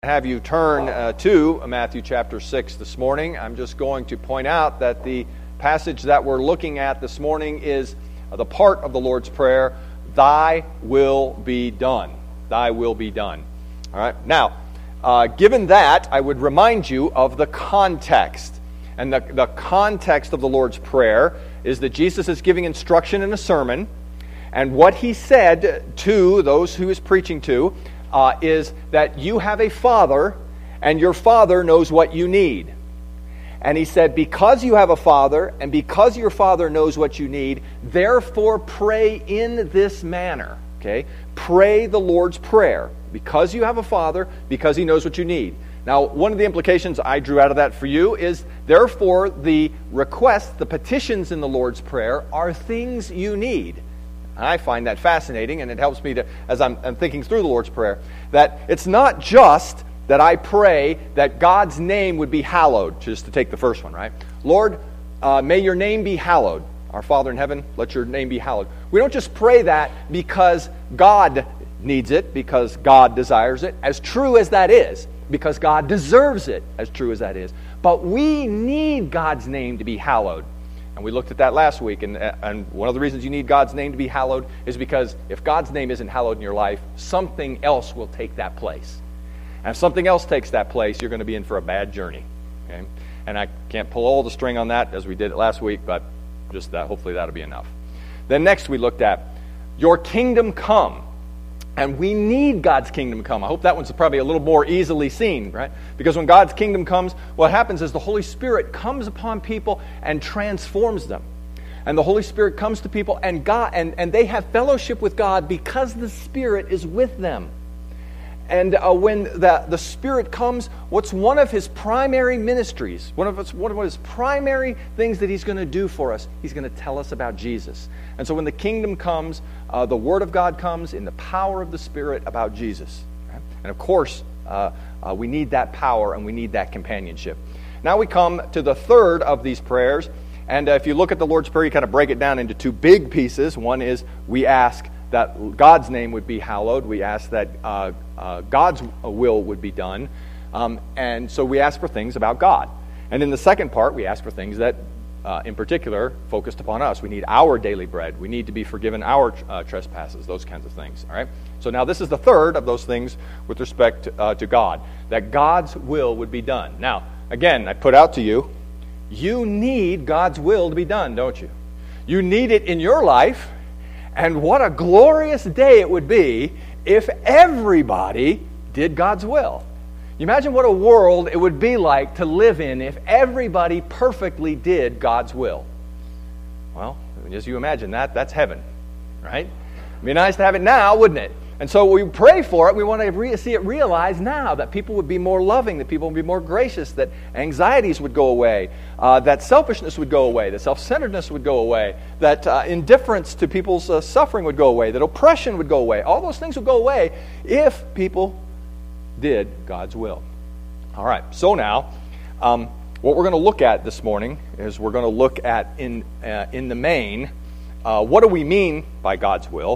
Have you turn to Matthew chapter 6 this morning. I'm just going to point out that the passage that we're looking at this morning is the part of the Lord's Prayer, Thy will be done. Thy will be done. All right. Now, given that, I would remind you of the context. And the context of the Lord's Prayer is that Jesus is giving instruction in a sermon. And what he said to those who he was preaching to is that you have a father, and your father knows what you need. And he said, because you have a father, and because your father knows what you need, therefore pray in this manner. Okay? Pray the Lord's Prayer. Because you have a father, because he knows what you need. Now, one of the implications I drew out of that for you is, therefore, the requests, the petitions in the Lord's Prayer are things you need. I find that fascinating, and it helps me to, as I'm thinking through the Lord's Prayer, that it's not just that I pray that God's name would be hallowed, just to take the first one, right? Lord, may your name be hallowed. Our Father in heaven, let your name be hallowed. We don't just pray that because God needs it, because God desires it, as true as that is, because God deserves it, as true as that is. But we need God's name to be hallowed. And we looked at that last week, and one of the reasons you need God's name to be hallowed is because if God's name isn't hallowed in your life, something else will take that place. And if something else takes that place, you're going to be in for a bad journey. Okay? And I can't pull all the string on that as we did it last week, but just that. Hopefully that'll be enough. Then next we looked at your kingdom come. And we need God's kingdom to come. I hope that one's probably a little more easily seen, right? Because when God's kingdom comes, what happens is the Holy Spirit comes upon people and transforms them. And the Holy Spirit comes to people and and they have fellowship with God because the Spirit is with them. And when the Spirit comes, what's one of His primary ministries, one of His primary things that He's going to do for us, He's going to tell us about Jesus. And so when the kingdom comes, the Word of God comes in the power of the Spirit about Jesus. Right? And of course, we need that power and we need that companionship. Now we come to the third of these prayers. And if you look at the Lord's Prayer, you kind of break it down into two big pieces. One is we ask that God's name would be hallowed. We ask that God's will would be done. And so we ask for things about God. And in the second part, we ask for things that, in particular, focused upon us. We need our daily bread. We need to be forgiven our trespasses, those kinds of things. All right. So now this is the third of those things with respect to God, that God's will would be done. Now, again, I put out to you, you need God's will to be done, don't you? You need it in your life. And what a glorious day it would be if everybody did God's will. You imagine what a world it would be like to live in if everybody perfectly did God's will. Well, as you imagine that, that's heaven, right? It'd be nice to have it now, wouldn't it? And so we pray for it. We want to see it realized now, that people would be more loving, that people would be more gracious, that anxieties would go away, that selfishness would go away, that self-centeredness would go away, that indifference to people's suffering would go away, that oppression would go away. All those things would go away if people did God's will. All right, so now, what we're going to look at this morning is we're going to look at, in the main, what do we mean by God's will?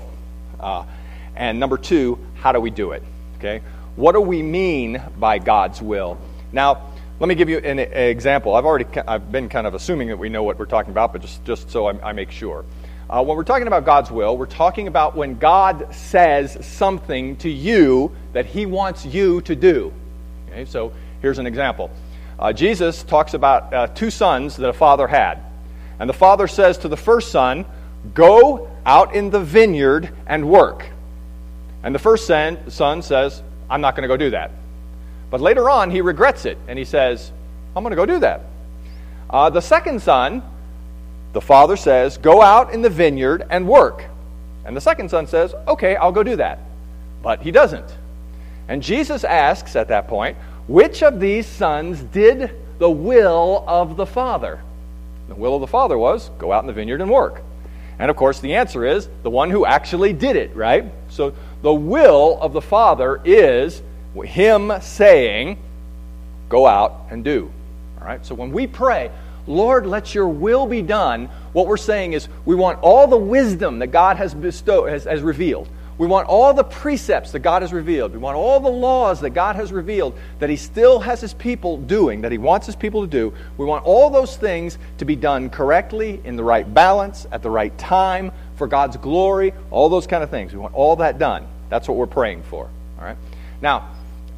And number two, how do we do it? Okay, what do we mean by God's will? Now, let me give you an example. I've been kind of assuming that we know what we're talking about, but just so I make sure. When we're talking about God's will, we're talking about when God says something to you that He wants you to do. Okay, so here's an example. Jesus talks about two sons that a father had, and the father says to the first son, "Go out in the vineyard and work." And the first son says, "I'm not going to go do that." But later on, he regrets it, and he says, "I'm going to go do that." The second son, the father says, "Go out in the vineyard and work." And the second son says, "Okay, I'll go do that." But he doesn't. And Jesus asks at that point, which of these sons did the will of the father? The will of the father was, go out in the vineyard and work. And of course, the answer is the one who actually did it, right? So the will of the Father is Him saying, go out and do. All right? So when we pray, Lord, let your will be done, what we're saying is we want all the wisdom that God has bestowed, has revealed. We want all the precepts that God has revealed. We want all the laws that God has revealed that He still has His people doing, that He wants His people to do. We want all those things to be done correctly, in the right balance, at the right time, for God's glory, all those kind of things. We want all that done. That's what we're praying for. All right. Now,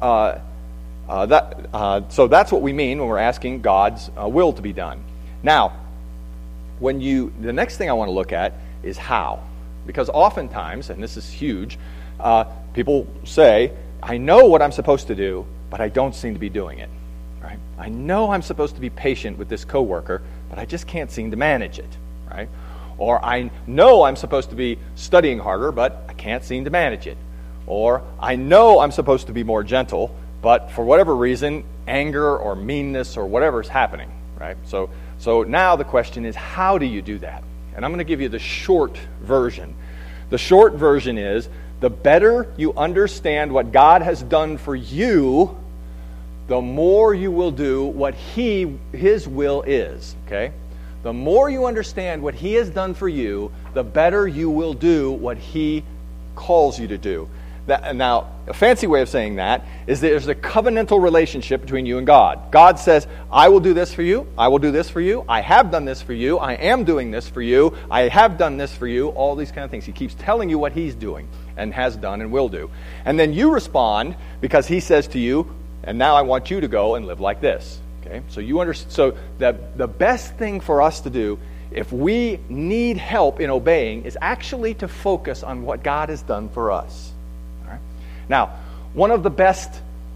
so that's what we mean when we're asking God's will to be done. Now, the next thing I want to look at is how. Because oftentimes, and this is huge, people say, I know what I'm supposed to do, but I don't seem to be doing it. Right? I know I'm supposed to be patient with this coworker, but I just can't seem to manage it. Right? Or I know I'm supposed to be studying harder, but I can't seem to manage it. Or I know I'm supposed to be more gentle, but for whatever reason, anger or meanness or whatever is happening. Right? So now the question is, how do you do that? And I'm going to give you the short version. The short version is, the better you understand what God has done for you, the more you will do what His will is. Okay? The more you understand what He has done for you, the better you will do what He calls you to do. Now, a fancy way of saying that is that there's a covenantal relationship between you and God. God says, I will do this for you, I will do this for you, I have done this for you, I am doing this for you, I have done this for you, all these kind of things. He keeps telling you what He's doing and has done and will do. And then you respond because He says to you, and now I want you to go and live like this. Okay? So you understand. So the best thing for us to do if we need help in obeying is actually to focus on what God has done for us. Now, one of the best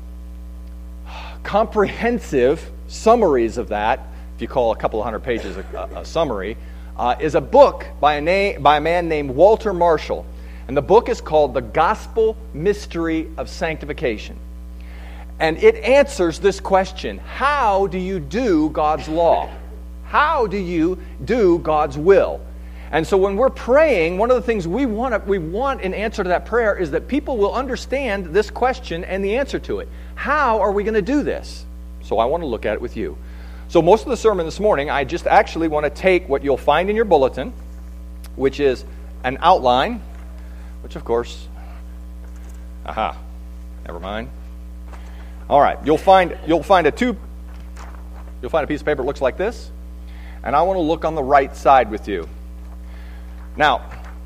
comprehensive summaries of that, if you call a couple of hundred pages a summary, is a book by a man named Walter Marshall. And the book is called The Gospel Mystery of Sanctification. And it answers this question: how do you do God's law? How do you do God's will? And so when we're praying, one of the things we want in answer to that prayer is that people will understand this question and the answer to it. How are we going to do this? So I want to look at it with you. So most of the sermon this morning, I just actually want to take what you'll find in your bulletin, which is an outline, which of course, never mind. All right, you'll find a piece of paper that looks like this, and I want to look on the right side with you. Now,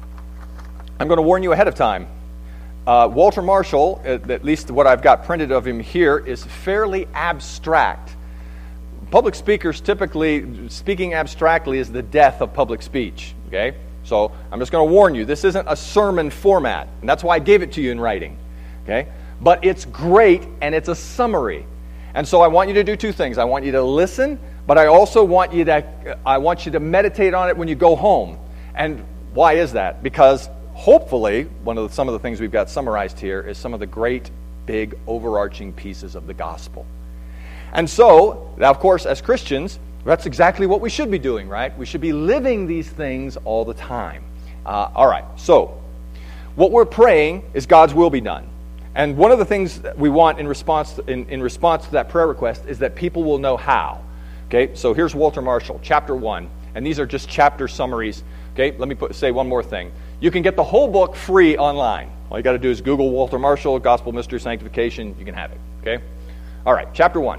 I'm going to warn you ahead of time. Walter Marshall, at least what I've got printed of him here, is fairly abstract. Public speakers typically, speaking abstractly is the death of public speech. Okay? So I'm just going to warn you, this isn't a sermon format, and that's why I gave it to you in writing. Okay? But it's great, and it's a summary. And so I want you to do two things. I want you to listen, but I also want you to meditate on it when you go home. And why is that? Because hopefully, some of the things we've got summarized here is some of the great, big, overarching pieces of the gospel. And so, now of course, as Christians, that's exactly what we should be doing, right? We should be living these things all the time. All right, so what we're praying is God's will be done. And one of the things that we want in response to that prayer request is that people will know how. Okay, so here's Walter Marshall, chapter 1. And these are just chapter summaries. Okay, let me say one more thing. You can get the whole book free online. All you got to do is Google Walter Marshall, Gospel Mystery Sanctification. You can have it. Okay? All right, chapter 1.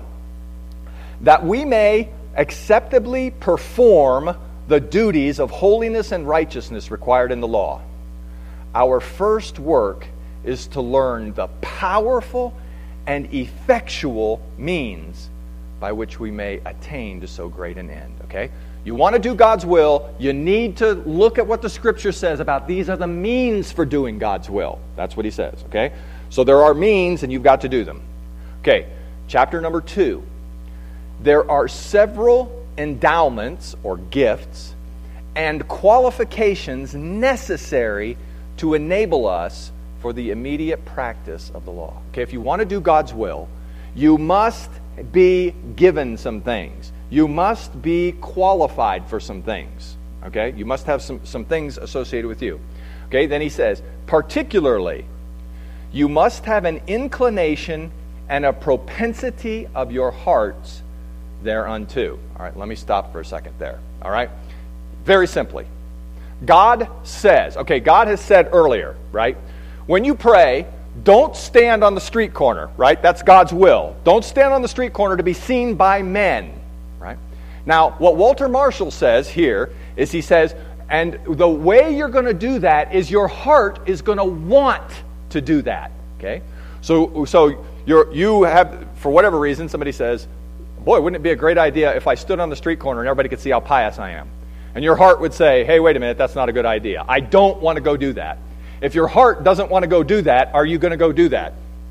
That we may acceptably perform the duties of holiness and righteousness required in the law. Our first work is to learn the powerful and effectual means by which we may attain to so great an end. Okay? You want to do God's will, you need to look at what the Scripture says about these are the means for doing God's will. That's what he says, okay? So there are means, and you've got to do them. Okay, chapter number 2. There are several endowments, or gifts, and qualifications necessary to enable us for the immediate practice of the law. Okay, if you want to do God's will, you must be given some things. You must be qualified for some things. Okay? You must have some things associated with you. Okay? Then he says, particularly, you must have an inclination and a propensity of your hearts thereunto. All right, let me stop for a second there. All right? Very simply. God says, okay, God has said earlier, right? when you pray, don't stand on the street corner, right? That's God's will. Don't stand on the street corner to be seen by men, right? Now, what Walter Marshall says here is he says, and the way you're going to do that is your heart is going to want to do that, okay? So you have, for whatever reason, somebody says, boy, wouldn't it be a great idea if I stood on the street corner and everybody could see how pious I am? And your heart would say, hey, wait a minute, that's not a good idea. I don't want to go do that. If your heart doesn't want to go do that, are you going to go do that?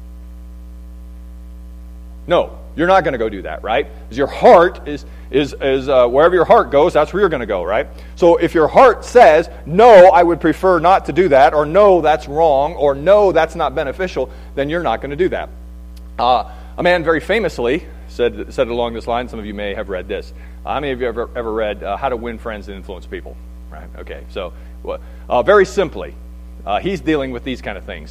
No, you're not going to go do that, right? Because your heart is wherever your heart goes, that's where you're going to go, right? So if your heart says, no, I would prefer not to do that, or no, that's wrong, or no, that's not beneficial, then you're not going to do that. A man very famously said it along this line. Some of you may have read this. How many of you ever read How to Win Friends and Influence People? Right? Okay, so very simply, he's dealing with these kind of things.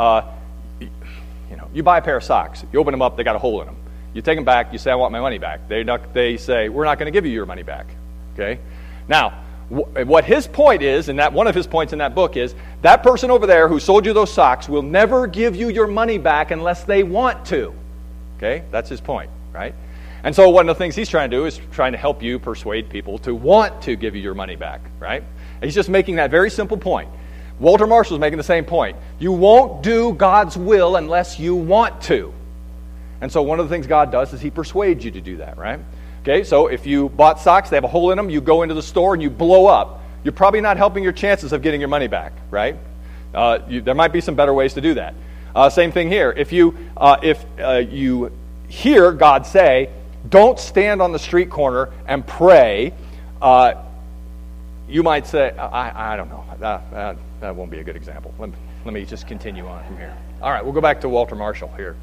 You buy a pair of socks. You open them up, they got a hole in them. You take them back, you say, I want my money back. They say, we're not going to give you your money back. Okay? Now, what his point is, and that one of his points in that book is, that person over there who sold you those socks will never give you your money back unless they want to. Okay? That's his point, right? And so one of the things he's trying to do is trying to help you persuade people to want to give you your money back, right? And he's just making that very simple point. Walter Marshall's making the same point. You won't do God's will unless you want to. And so one of the things God does is he persuades you to do that, right? Okay, so if you bought socks, they have a hole in them, you go into the store and you blow up. You're probably not helping your chances of getting your money back, right? There might be some better ways to do that. Same thing here. If you hear God say, don't stand on the street corner and pray, you might say, I don't know. That won't be a good example. Let me just continue on from here. All right, we'll go back to Walter Marshall here.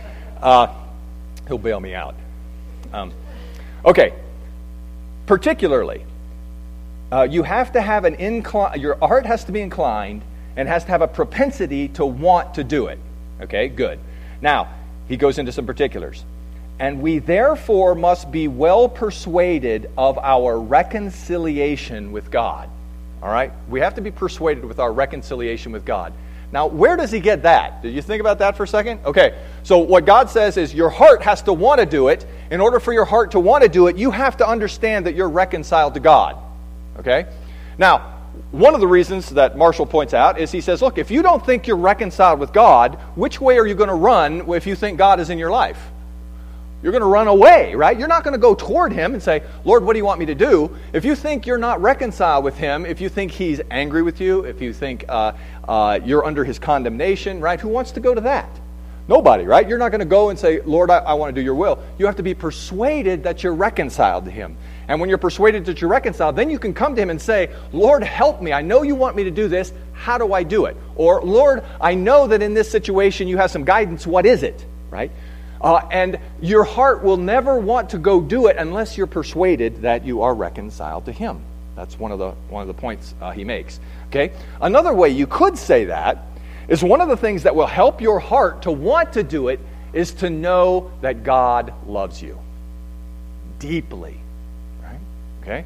He'll bail me out. Okay. Particularly, you have to have your heart has to be inclined and has to have a propensity to want to do it. Okay, good. Now, he goes into some particulars. And we therefore must be well persuaded of our reconciliation with God. All right? We have to be persuaded with our reconciliation with God. Now, where does he get that? Did you think about that for a second? Okay, so what God says is your heart has to want to do it. In order for your heart to want to do it, you have to understand that you're reconciled to God. Okay? Now, one of the reasons that Marshall points out is he says, look, if you don't think you're reconciled with God, which way are you going to run if you think God is in your life? You're going to run away, right? You're not going to go toward him and say, Lord, what do you want me to do? If you think you're not reconciled with him, if you think he's angry with you, if you think you're under his condemnation, right? Who wants to go to that? Nobody, right? You're not going to go and say, Lord, I want to do your will. You have to be persuaded that you're reconciled to him. And when you're persuaded that you're reconciled, then you can come to him and say, Lord, help me. I know you want me to do this. How do I do it? Or, Lord, I know that in this situation you have some guidance. What is it? Right? And your heart will never want to go do it unless you're persuaded that you are reconciled to him. That's one of the points he makes. Okay? Another way you could say that is one of the things that will help your heart to want to do it is to know that God loves you deeply. Right? Okay?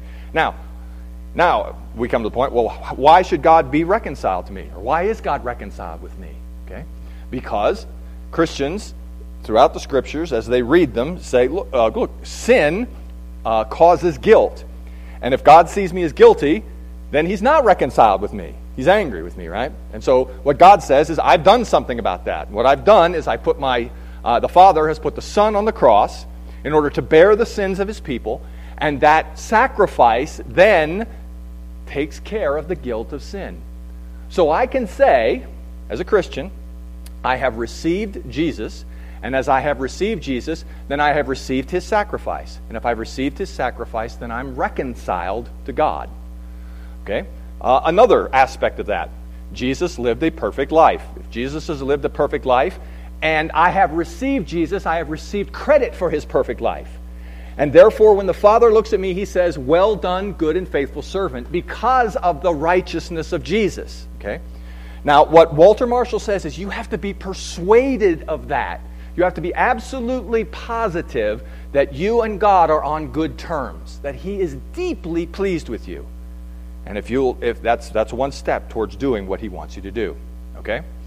Now we come to the point, well, why should God be reconciled to me? Or why is God reconciled with me? Okay? Because Christians throughout the Scriptures, as they read them, say, look, sin causes guilt. And if God sees me as guilty, then he's not reconciled with me. He's angry with me, right? And so what God says is, I've done something about that. What I've done is I put the Father has put the Son on the cross in order to bear the sins of his people, and that sacrifice then takes care of the guilt of sin. So I can say, as a Christian, I have received Jesus. And as I have received Jesus, then I have received his sacrifice. And if I've received his sacrifice, then I'm reconciled to God. Okay? Another aspect of that, Jesus lived a perfect life. If Jesus has lived a perfect life, and I have received Jesus, I have received credit for his perfect life. And therefore, when the Father looks at me, he says, well done, good and faithful servant, because of the righteousness of Jesus. Okay? Now, what Walter Marshall says is you have to be persuaded of that. You have to be absolutely positive that you and God are on good terms, that he is deeply pleased with you. And if that's one step towards doing what he wants you to do. Okay?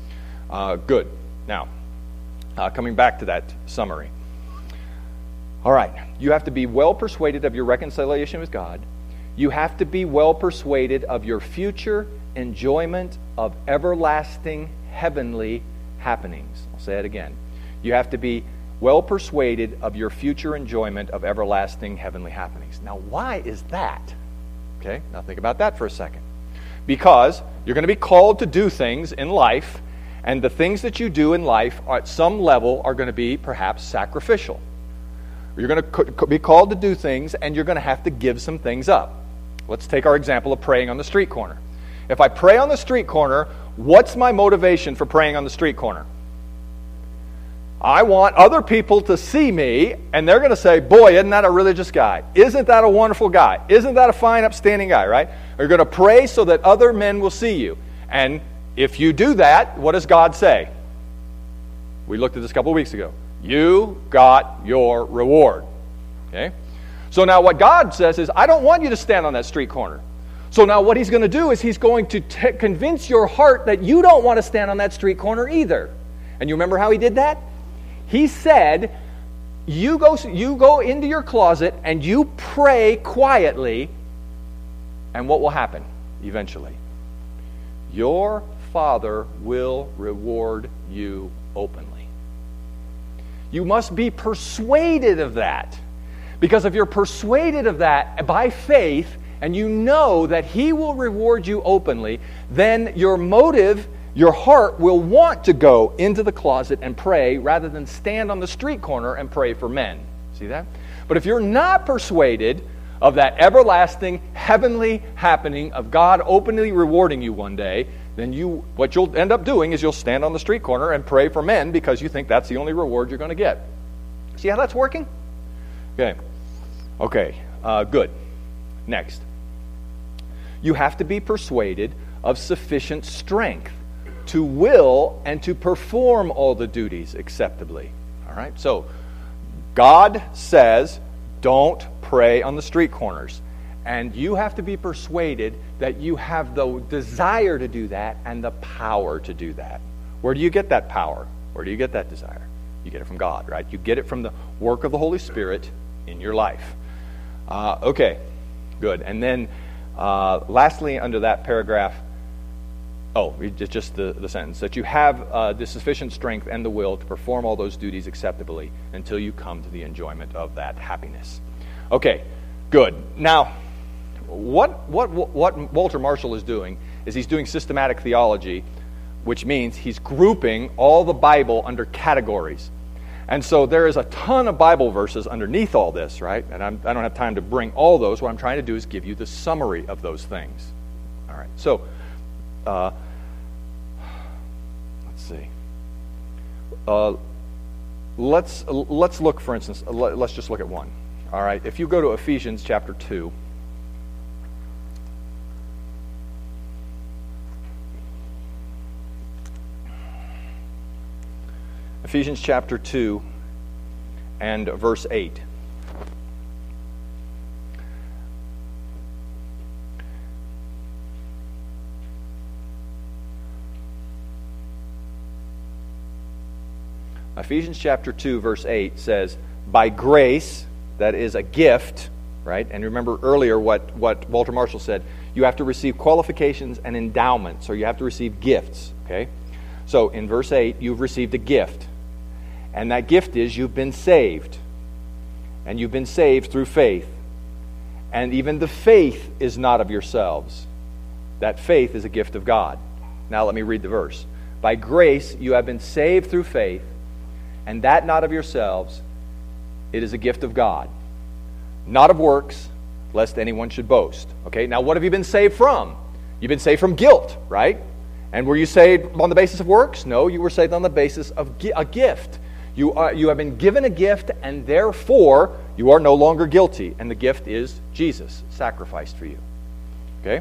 Good. Now, coming back to that summary. All right. You have to be well persuaded of your reconciliation with God. You have to be well persuaded of your future enjoyment of everlasting heavenly happenings. I'll say it again. You have to be well persuaded of your future enjoyment of everlasting heavenly happenings. Now, why is that? Okay, now think about that for a second. Because you're going to be called to do things in life, and the things that you do in life at some level are going to be perhaps sacrificial. You're going to be called to do things, and you're going to have to give some things up. Let's take our example of praying on the street corner. If I pray on the street corner, what's my motivation for praying on the street corner? I want other people to see me, and they're going to say, boy, isn't that a religious guy? Isn't that a wonderful guy? Isn't that a fine, upstanding guy, right? You're going to pray so that other men will see you. And if you do that, what does God say? We looked at this a couple of weeks ago. You got your reward. Okay? So now what God says is, I don't want you to stand on that street corner. So now what he's going to do is he's going to convince your heart that you don't want to stand on that street corner either. And you remember how he did that? He said, you go into your closet and you pray quietly, and what will happen eventually? Your Father will reward you openly. You must be persuaded of that. Because if you're persuaded of that by faith, and you know that he will reward you openly, then your motive, your heart will want to go into the closet and pray rather than stand on the street corner and pray for men. See that? But if you're not persuaded of that everlasting heavenly happening of God openly rewarding you one day, then what you'll end up doing is you'll stand on the street corner and pray for men because you think that's the only reward you're going to get. See how that's working? Okay, good. Next. You have to be persuaded of sufficient strength to will and to perform all the duties acceptably. All right? So, God says, don't pray on the street corners. And you have to be persuaded that you have the desire to do that and the power to do that. Where do you get that power? Where do you get that desire? You get it from God, right? You get it from the work of the Holy Spirit in your life. Okay, good. And then, lastly, under that paragraph, just the sentence, that you have the sufficient strength and the will to perform all those duties acceptably until you come to the enjoyment of that happiness. Okay, good. Now, what Walter Marshall is doing is he's doing systematic theology, which means he's grouping all the Bible under categories. And so there is a ton of Bible verses underneath all this, right? And I don't have time to bring all those. What I'm trying to do is give you the summary of those things. All right, so let's see. Let's look, for instance, let's just look at one. All right, if you go to Ephesians chapter 2. Ephesians chapter 2 and verse 8. Ephesians chapter 2 verse 8 says, by grace, that is a gift, right? And remember earlier what Walter Marshall said, you have to receive qualifications and endowments, or you have to receive gifts, okay? So in verse 8, you've received a gift. And that gift is you've been saved. And you've been saved through faith. And even the faith is not of yourselves. That faith is a gift of God. Now let me read the verse. By grace you have been saved through faith, and that not of yourselves. It is a gift of God. Not of works, lest anyone should boast. Okay, now what have you been saved from? You've been saved from guilt, right? And were you saved on the basis of works? No, you were saved on the basis of a gift. You have been given a gift, and therefore you are no longer guilty. And the gift is Jesus, sacrificed for you. Okay?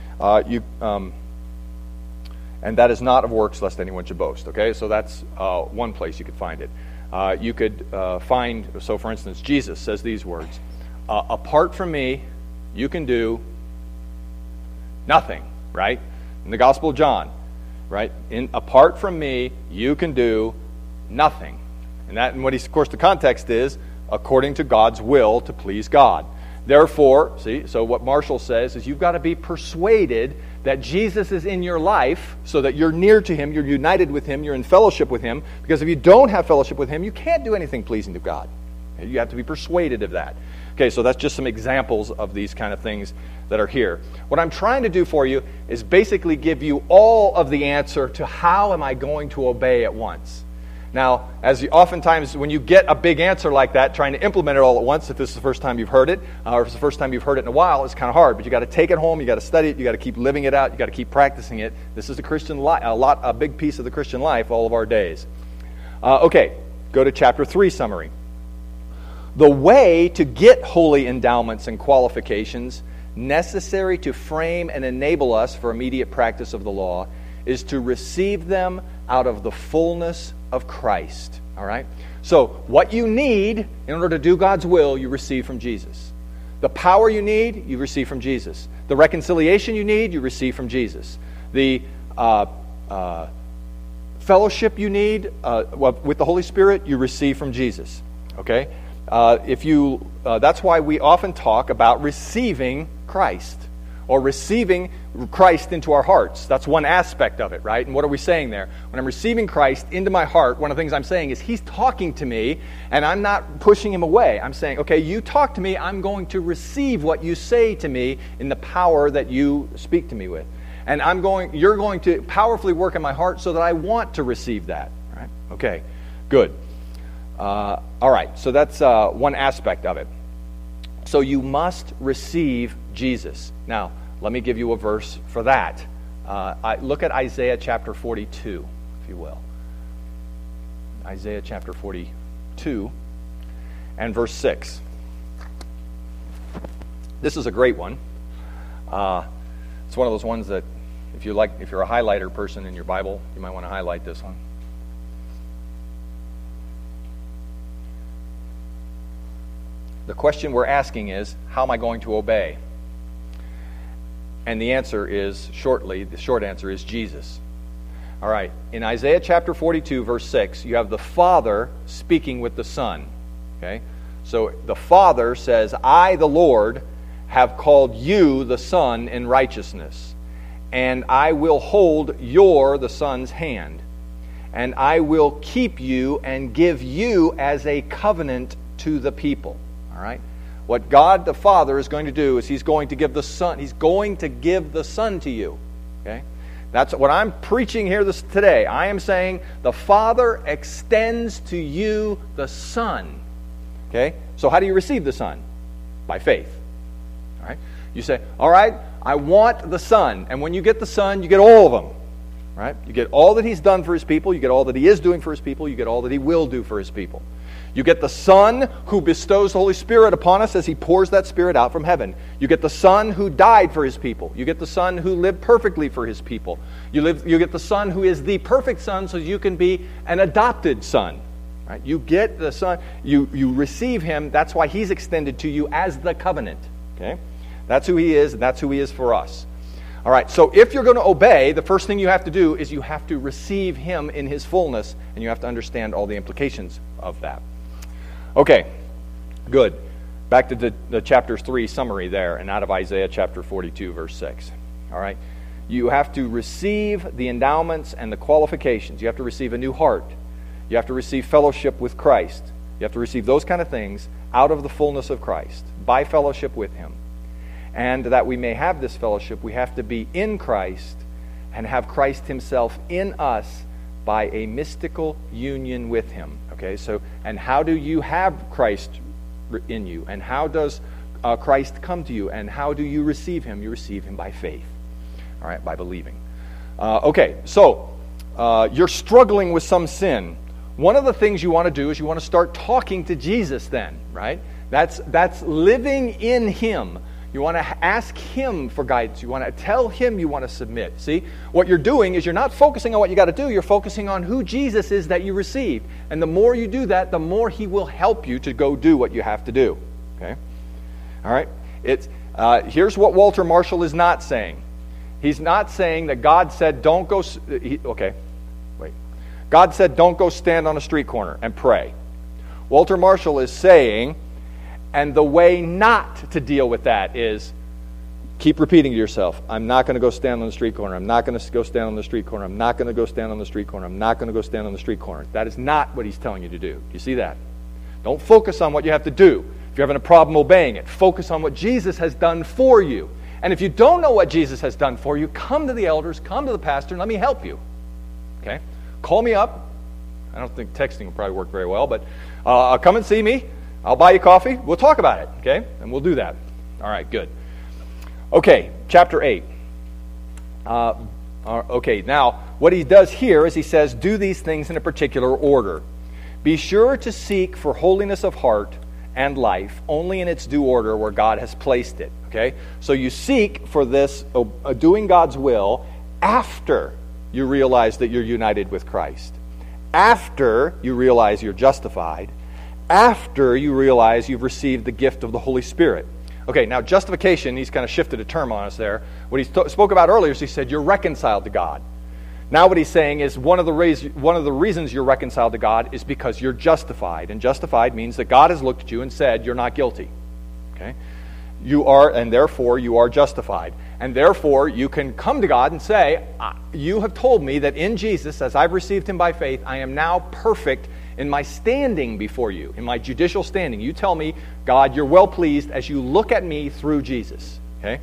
And that is not of works, lest anyone should boast. Okay? So that's one place you could find it. You could find, so for instance, Jesus says these words, apart from me, you can do nothing, right? In the Gospel of John, right? Apart from me, you can do nothing. And what of course, the context is according to God's will to please God. Therefore, so what Marshall says is you've got to be persuaded that Jesus is in your life so that you're near to Him, you're united with Him, you're in fellowship with Him. Because if you don't have fellowship with Him, you can't do anything pleasing to God. You have to be persuaded of that. Okay, so that's just some examples of these kind of things that are here. What I'm trying to do for you is basically give you all of the answer to how am I going to obey at once. Now, oftentimes when you get a big answer like that, trying to implement it all at once, if this is the first time you've heard it, or if it's the first time you've heard it in a while, it's kind of hard. But you got to take it home, you got to study it, you got to keep living it out, you got to keep practicing it. This is the Christian life, a big piece of the Christian life, all of our days. Okay, go to chapter 3 summary. The way to get holy endowments and qualifications necessary to frame and enable us for immediate practice of the law is to receive them out of the fullness of Christ. All right? So, what you need in order to do God's will, you receive from Jesus. The power you need, you receive from Jesus. The reconciliation you need, you receive from Jesus. The fellowship you need with the Holy Spirit, you receive from Jesus. Okay? That's why we often talk about receiving Christ, or receiving Christ into our hearts. That's one aspect of it, right? And what are we saying there? When I'm receiving Christ into my heart, one of the things I'm saying is He's talking to me, and I'm not pushing Him away. I'm saying, okay, you talk to me, I'm going to receive what you say to me in the power that you speak to me with. And you're going to powerfully work in my heart so that I want to receive that, right? Okay, good. All right, so that's one aspect of it. So you must receive Jesus. Now, let me give you a verse for that. Look at Isaiah chapter 42, if you will. Isaiah chapter 42 and verse 6. This is a great one. It's one of those ones that if you're a highlighter person in your Bible, you might want to highlight this one. The question we're asking is, how am I going to obey? And the short answer is Jesus. All right, in Isaiah chapter 42, verse 6, you have the Father speaking with the Son. Okay? So the Father says, I, the Lord, have called you, the Son, in righteousness, and I will hold the Son's hand, and I will keep you and give you as a covenant to the people. All right? What God the Father is going to do is He's going to give the Son. He's going to give the Son to you. Okay? That's what I'm preaching here today. I am saying the Father extends to you the Son. Okay? So how do you receive the Son? By faith. All right? You say, all right, I want the Son. And when you get the Son, you get all of them. Right? You get all that He's done for His people. You get all that He is doing for His people. You get all that He will do for His people. You get the Son who bestows the Holy Spirit upon us as He pours that Spirit out from heaven. You get the Son who died for His people. You get the Son who lived perfectly for His people. You get the Son who is the perfect Son so you can be an adopted son. Right? You get the Son, you receive Him. That's why He's extended to you as the covenant. Okay? That's who He is, and that's who He is for us. All right, so if you're going to obey, the first thing you have to do is you have to receive Him in His fullness, and you have to understand all the implications of that. Okay, good. Back to the chapter 3 summary there, and out of Isaiah chapter 42, verse 6. All right, you have to receive the endowments and the qualifications. You have to receive a new heart. You have to receive fellowship with Christ. You have to receive those kind of things out of the fullness of Christ, by fellowship with Him. And that we may have this fellowship, we have to be in Christ and have Christ Himself in us by a mystical union with Him. Okay, so, and how do you have Christ in you? And how does Christ come to you? And how do you receive Him? You receive Him by faith. All right, by believing. Okay, so you're struggling with some sin. One of the things you want to do is you want to start talking to Jesus then, right? That's living in Him. You want to ask Him for guidance. You want to tell Him you want to submit. See, what you're doing is you're not focusing on what you got to do. You're focusing on who Jesus is that you receive. And the more you do that, the more He will help you to go do what you have to do. Okay? All right? Here's what Walter Marshall is not saying. He's not saying that God said, don't go... God said, don't go stand on a street corner and pray. Walter Marshall is saying, and the way not to deal with that is, keep repeating to yourself, I'm not going to go stand on the street corner. I'm not going to go stand on the street corner. I'm not going to go stand on the street corner. I'm not going to go stand on the street corner. That is not what he's telling you to do. Do you see that? Don't focus on what you have to do. If you're having a problem obeying it, focus on what Jesus has done for you. And if you don't know what Jesus has done for you, come to the elders, come to the pastor, and let me help you. Okay? Call me up. I don't think texting will probably work very well, but come and see me. I'll buy you coffee. We'll talk about it, okay? And we'll do that. All right, good. Okay, chapter 8. Okay, now, what he does here is he says, do these things in a particular order. Be sure to seek for holiness of heart and life only in its due order where God has placed it, okay? So you seek for this, doing God's will, after you realize that you're united with Christ. After you realize you're justified. After you realize you've received the gift of the Holy Spirit. Okay, now justification, he's kind of shifted a term on us there. What he spoke about earlier is he said you're reconciled to God. Now what he's saying is one of the reasons you're reconciled to God is because you're justified. And justified means that God has looked at you and said you're not guilty. Okay? You are, and therefore you are justified. And therefore you can come to God and say, you have told me that in Jesus, as I've received him by faith, I am now perfect in my standing before you, in my judicial standing. You tell me, God, you're well pleased as you look at me through Jesus. Okay?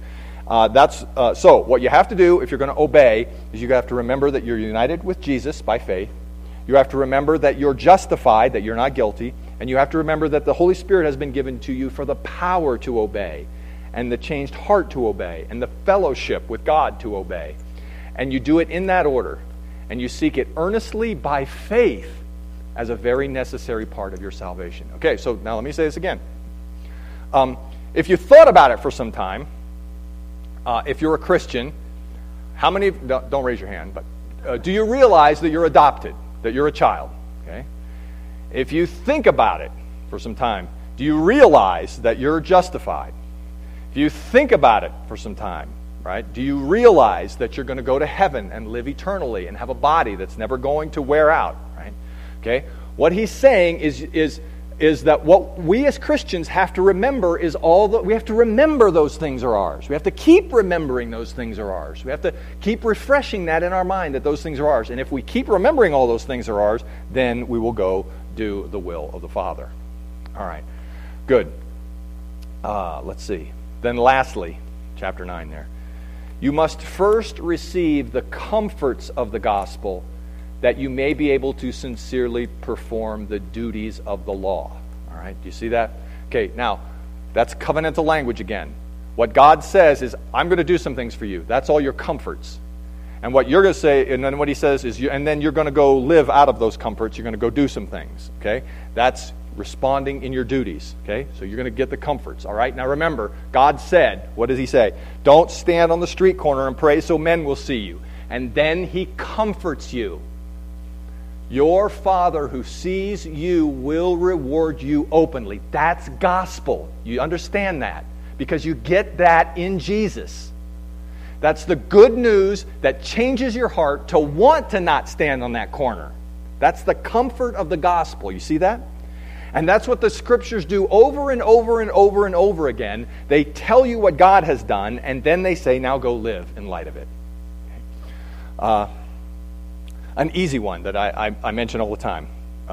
So what you have to do if you're going to obey is you have to remember that you're united with Jesus by faith. You have to remember that you're justified, that you're not guilty. And you have to remember that the Holy Spirit has been given to you for the power to obey, and the changed heart to obey, and the fellowship with God to obey. And you do it in that order. And you seek it earnestly by faith as a very necessary part of your salvation. Okay, so now let me say this again. If you thought about it for some time, if you're a Christian, how many, don't raise your hand, but do you realize that you're adopted, that you're a child? Okay. If you think about it for some time, do you realize that you're justified? If you think about it for some time, right, do you realize that you're going to go to heaven and live eternally and have a body that's never going to wear out, right? Okay? What he's saying is that what we as Christians have to remember is we have to remember those things are ours. We have to keep remembering those things are ours. We have to keep refreshing that in our mind that those things are ours. And if we keep remembering all those things are ours, then we will go do the will of the Father. All right. Good. Let's see. Then lastly, chapter 9 there. You must first receive the comforts of the gospel that you may be able to sincerely perform the duties of the law. All right, do you see that? Okay, now, that's covenantal language again. What God says is, I'm going to do some things for you. That's all your comforts. And what you're going to say, and then what he says is, and then you're going to go live out of those comforts. You're going to go do some things. Okay, that's responding in your duties. Okay, so you're going to get the comforts. All right, now remember, God said, what does he say? Don't stand on the street corner and pray so men will see you. And then he comforts you. Your Father who sees you will reward you openly. That's gospel. You understand that? Because you get that in Jesus. That's the good news that changes your heart to want to not stand on that corner. That's the comfort of the gospel. You see that? And that's what the scriptures do over and over and over and over again. They tell you what God has done, and then they say, now go live in light of it. Okay. An easy one that I mention all the time.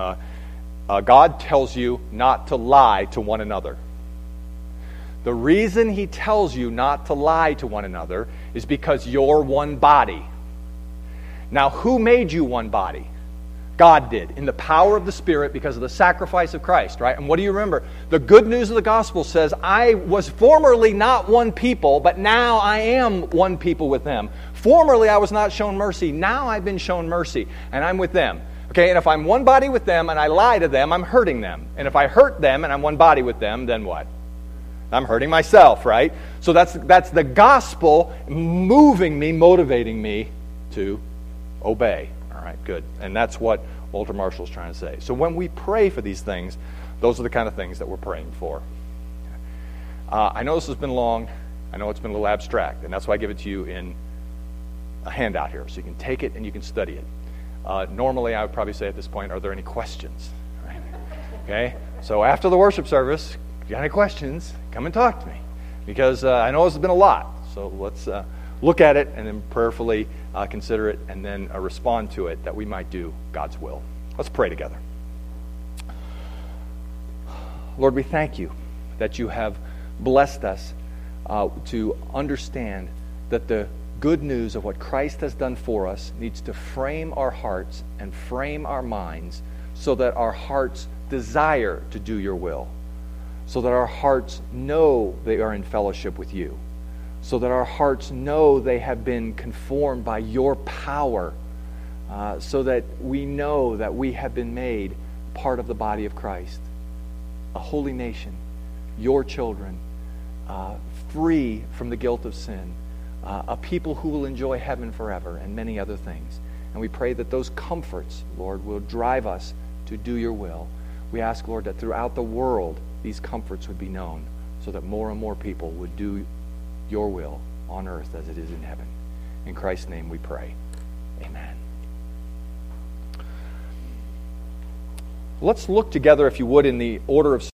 God tells you not to lie to one another. The reason he tells you not to lie to one another is because you're one body. Now, who made you one body? God did, in the power of the Spirit because of the sacrifice of Christ, right? And what do you remember? The good news of the gospel says, I was formerly not one people, but now I am one people with them. Formerly I was not shown mercy, now I've been shown mercy, and I'm with them. Okay, and if I'm one body with them and I lie to them, I'm hurting them. And if I hurt them and I'm one body with them, then what? I'm hurting myself, right? So that's the gospel moving me, motivating me to obey. All right, good. And that's what Walter Marshall's trying to say. So when we pray for these things, those are the kind of things that we're praying for. I know this has been long. I know it's been a little abstract, and that's why I give it to you in a handout here, so you can take it and you can study it. Normally, I would probably say at this point, are there any questions? Right? Okay? So after the worship service, if you got any questions, come and talk to me. Because I know this has been a lot. So let's look at it and then prayerfully consider it and then respond to it that we might do God's will. Let's pray together. Lord, we thank you that you have blessed us to understand that the good news of what Christ has done for us needs to frame our hearts and frame our minds so that our hearts desire to do your will, so that our hearts know they are in fellowship with you, so that our hearts know they have been conformed by your power, so that we know that we have been made part of the body of Christ, a holy nation, your children, free from the guilt of sin, a people who will enjoy heaven forever, and many other things. And we pray that those comforts, Lord, will drive us to do your will. We ask, Lord, that throughout the world these comforts would be known so that more and more people would do your will on earth as it is in heaven. In Christ's name we pray. Amen. Let's look together, if you would, in the order of